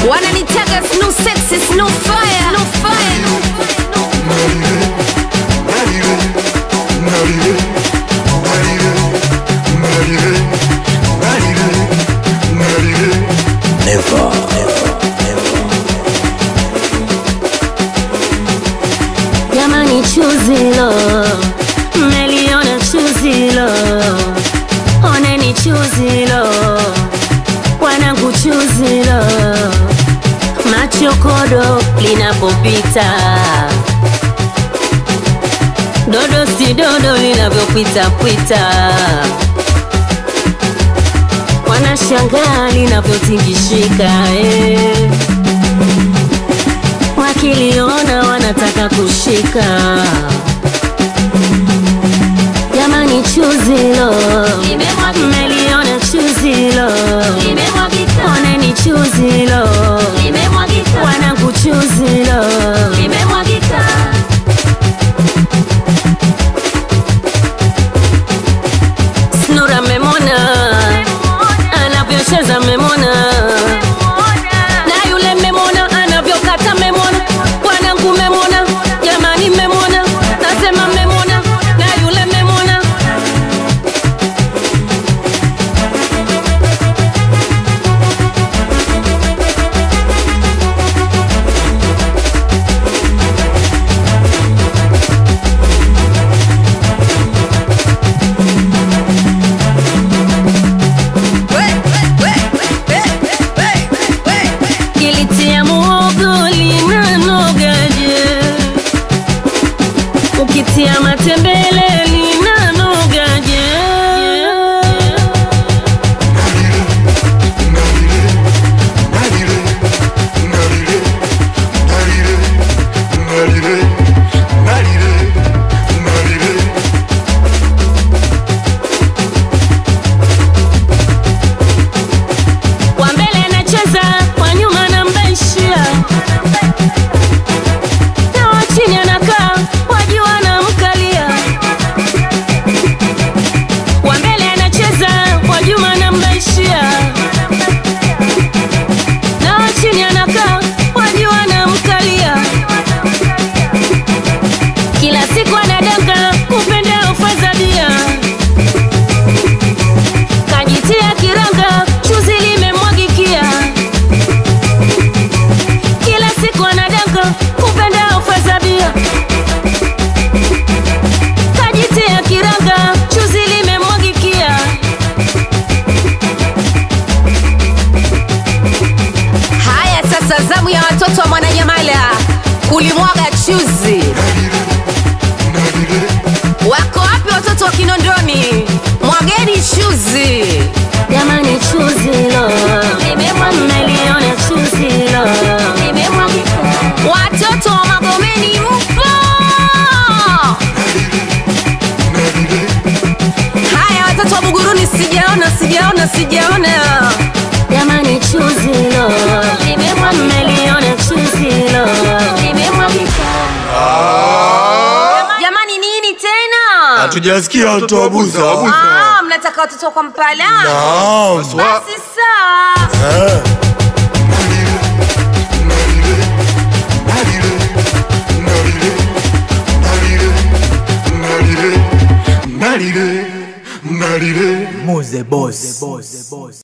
Wananitaka no sexy, no fire, no fire. Never. Jamani chuzilo, meliona chuzilo, oneni chuzilo, wanangu chuzilo, machokodo linapopita, dodo si dodo linavyopita pita, wanashangaa linavyotingishika wakiliona wanataka kushika. Jamani chuzilo, meliona chuzilo, oneni chuzilo, wanangu chuzilo, Snura memona, anavyocheza memona, na yule memona anavyokata memona, wanangu memona, jamani memona, nasema memona, na yule memona. Kilitia muogo linanogaje, ukitia matembele linanogaje. Kwa mbele anacheza, kwa nyuma anambeshia, na wa chini anakaa, wajua anamkalia. Kwa mbele anacheza, kwa nyuma anambeshia, na wa chini anakaa, wajua anamkalia. Kila siku anadanga kupenda ufadhalia, kajitia kiranga, chuzi limemwagikia. Kila siku anadanga kupenda ufadhalia, kajitia kiranga, chuzi limemwagikia. Haya sasa zamu ya watoto wa Mwananyamala kulimwaga chuzi. Wako wapi watoto wa Kinondoni? Mwageni chuzi. Jamani chuzilo, meliona chuzilo, Watoto wa Magomeni mpo? Haya watoto wa Buguruni sijaona. jamani chuzilo, meliona chuzilo. Jamani nini tena? Hatujasikia watu wa Buza. Mnataka watoto kwa Mpala? Naam. Basi sawa. Muze boss.